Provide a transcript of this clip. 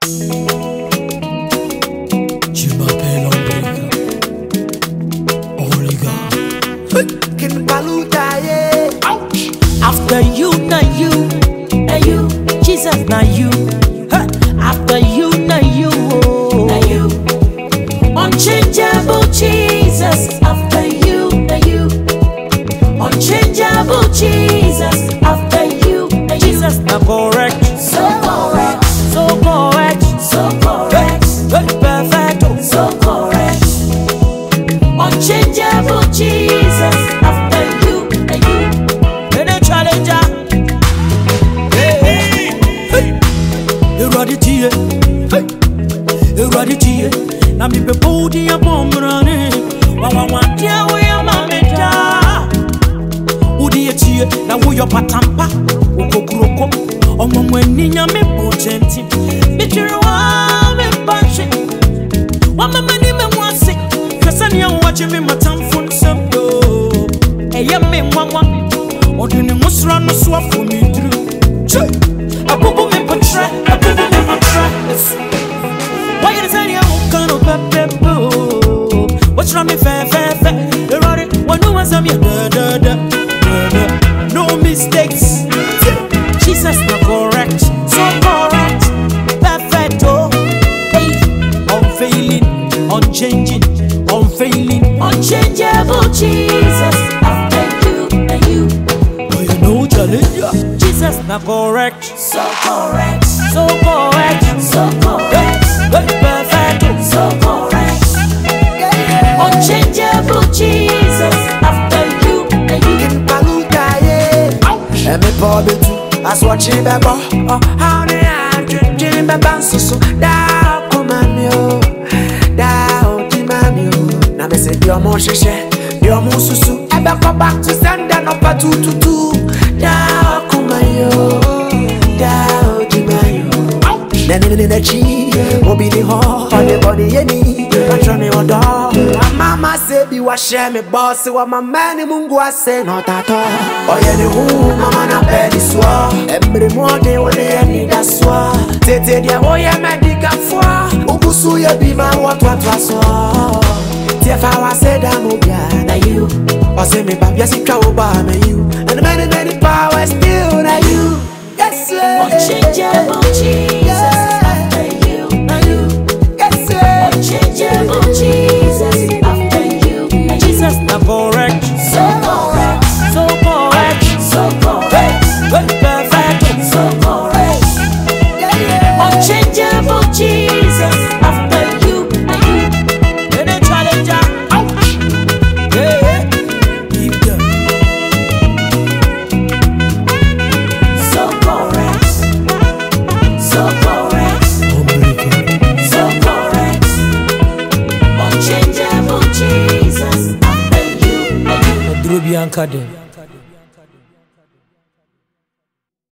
Tu m'appelles Andrika, Oliga. Kin Paluta, yeah. After you, na you, and you, Jesus, na you. After you, na you, na you. Unchangeable Jesus. After you, na you. Unchangeable Jesus. After you, na you. Jesus, na correct. So correct. So correct. So correct. Perfect. So correct. Unchangeable Jesus. After you, na you. Any challenger. Hey, hey. You ready to you? Hey, you ready to you? Na mi be body a bomb running. Wa dia we a mameta. Udi etie na wo yo patampa. Okokuroko. Omo mwani nya me potenti. Bitiro wa me banche. Wa mama ni me wase. Kasa ni watch me matamfo nsem do. Eye me nwanwa. Odini musra no so afo mi dru. Abubu me potre. Abubu me potre. Why you say you can't pepe? What's wrong me fair? You ready? When no one's on me, no mistakes. Jesus not correct, so correct, perfect. Oh, hey, unfailing, unchanging, unfailing, unchangeable Jesus. After you and you, oh you know challenge. Jesus not correct, so correct, so correct, so correct. Perfect, so correct. Unchangeable Jesus. After you and you. Kin Paluta, yeah. And me pobe too. As watching bebo. Oh, how they are drinking beba so. Da kumamio, da odimamio. Na me say dio mo sheshe, dio mo susu. Ebe go back to send no pa tu. Da kumayo, da odimayo. Na chi, obi ni ho, body yeni. Patron me odo. Mama say be wa share me boss, wa mama ni Mungu ase not at all. Oye ni hu, mama na pedi swa. Every morning when they need a swa. Tete dia oye medica fwa. Ubusu ye be my what swa. Tefa wa say da mo bia na you. O say me babia si ka oba na you. And many power still na you. Yes sir. Unchangeable Jesus. After you, na you. Yes sir. Unchangeable Jesus. After you, and Jesus not correct. So correct. So correct. So correct. Perfect. So correct. Unchangeable Jesus. After you, and you. Any challenger. Ouch. Yeah. Keep them. So correct. So correct. So correct. Unchangeable Jesus. After you, and you. Drubianka dem.